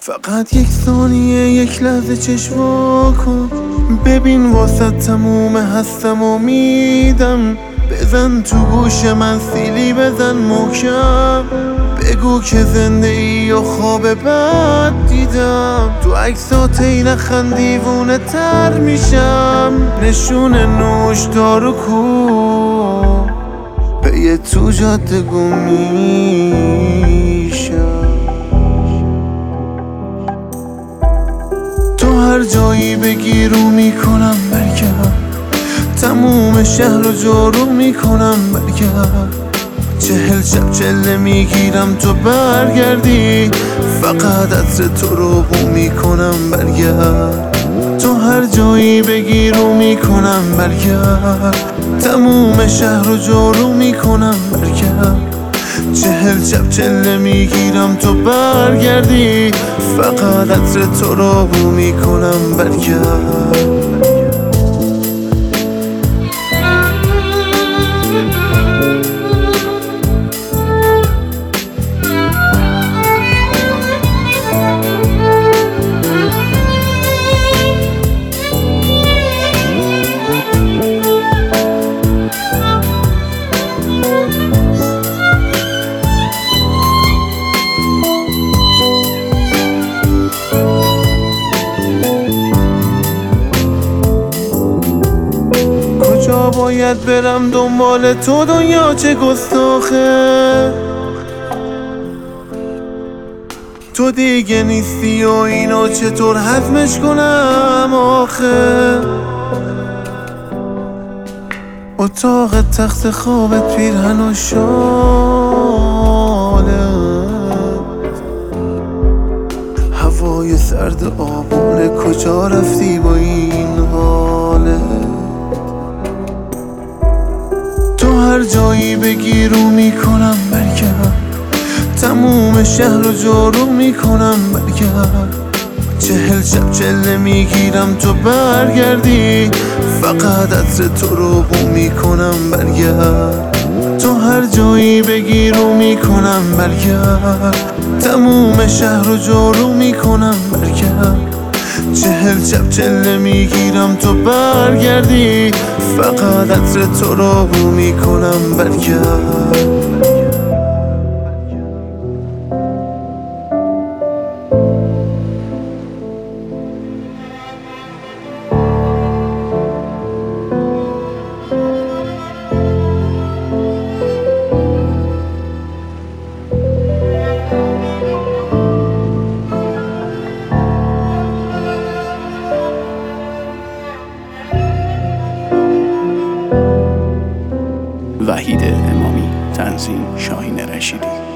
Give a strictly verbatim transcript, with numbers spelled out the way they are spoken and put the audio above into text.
فقط یک ثانیه، یک لحظه چشم وا کن، ببین واسه تموم هستم و میدم. بزن تو گوش من سیلی، بزن محکم، بگو که زنده ای و خواب بد دیدم. تو عکسات این خند دیوونه تر میشم، نشون نوش دارو کو به یه تو جاده گم میشم. تو هر جایی بگی رو میکنم برگرد، تموم شهر رو جارو میکنم برگرد. چهل شب چله میگیرم تو برگردی، فقط عطر تو رو بو میکنم برگرد. تو هر جایی بگی رو میکنم برگرد، تموم شهر رو جارو میکنم برگرد. چهل شب چله میگیرم تو برگردی، فقط عطر تو رو بو میکنم برگرد. کجا باید برم دنبال تو، دنیا چه گستاخه. تو دیگه نیستی و اینو چطور هضمش کنم آخه. اتاق تخت خوابت، پیرهن و شالت، هوای سرد آبونه، کجا رفتی با این حالت؟ تو هر جایی بگی رو میکنم برگرد، تموم شهر رو جارو میکنم برگرد. چهل شب چله میگیرم تو برگردی، فقط عطر تو رو بو میکنم برگرد. تو هر جایی بگی رو میکنم برگرد، تموم شهر رو جارو میکنم برگرد. چهل شب چله میگیرم تو برگردی، فقط عطر تو رو بو میکنم برگرد. وحید امامی، تنظیم شاهین رشیدی.